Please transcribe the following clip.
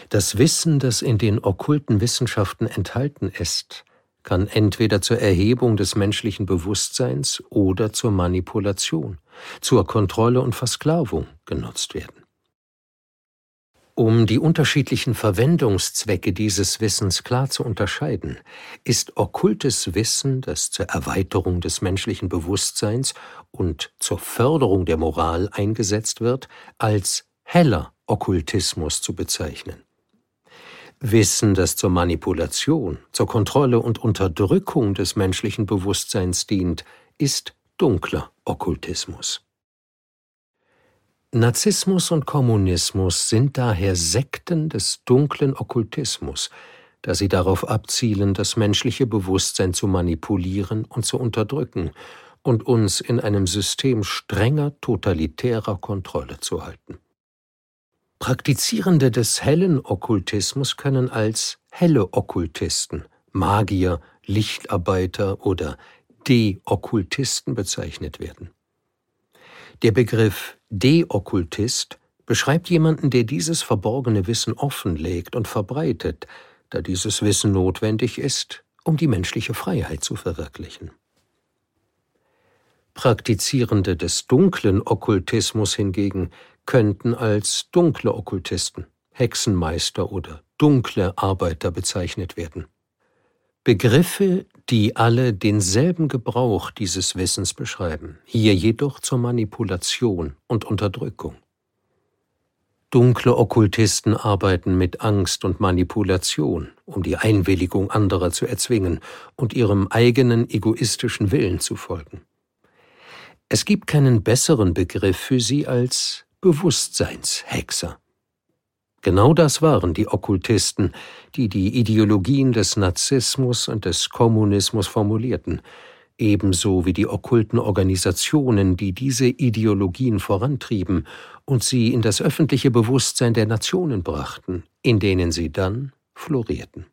Das Wissen, das in den okkulten Wissenschaften enthalten ist, kann entweder zur Erhebung des menschlichen Bewusstseins oder zur Manipulation, zur Kontrolle und Versklavung genutzt werden. Um die unterschiedlichen Verwendungszwecke dieses Wissens klar zu unterscheiden, ist okkultes Wissen, das zur Erweiterung des menschlichen Bewusstseins und zur Förderung der Moral eingesetzt wird, als heller Okkultismus zu bezeichnen. Wissen, das zur Manipulation, zur Kontrolle und Unterdrückung des menschlichen Bewusstseins dient, ist dunkler Okkultismus. Nazismus und Kommunismus sind daher Sekten des dunklen Okkultismus, da sie darauf abzielen, das menschliche Bewusstsein zu manipulieren und zu unterdrücken und uns in einem System strenger totalitärer Kontrolle zu halten. Praktizierende des hellen Okkultismus können als helle Okkultisten, Magier, Lichtarbeiter oder Deokkultisten bezeichnet werden. Der Begriff Deokkultist beschreibt jemanden, der dieses verborgene Wissen offenlegt und verbreitet, da dieses Wissen notwendig ist, um die menschliche Freiheit zu verwirklichen. Praktizierende des dunklen Okkultismus hingegen könnten als dunkle Okkultisten, Hexenmeister oder dunkle Arbeiter bezeichnet werden. Begriffe, die alle denselben Gebrauch dieses Wissens beschreiben, hier jedoch zur Manipulation und Unterdrückung. Dunkle Okkultisten arbeiten mit Angst und Manipulation, um die Einwilligung anderer zu erzwingen und ihrem eigenen egoistischen Willen zu folgen. Es gibt keinen besseren Begriff für sie als Bewusstseinshexer. Genau das waren die Okkultisten, die die Ideologien des Nazismus und des Kommunismus formulierten, ebenso wie die okkulten Organisationen, die diese Ideologien vorantrieben und sie in das öffentliche Bewusstsein der Nationen brachten, in denen sie dann florierten.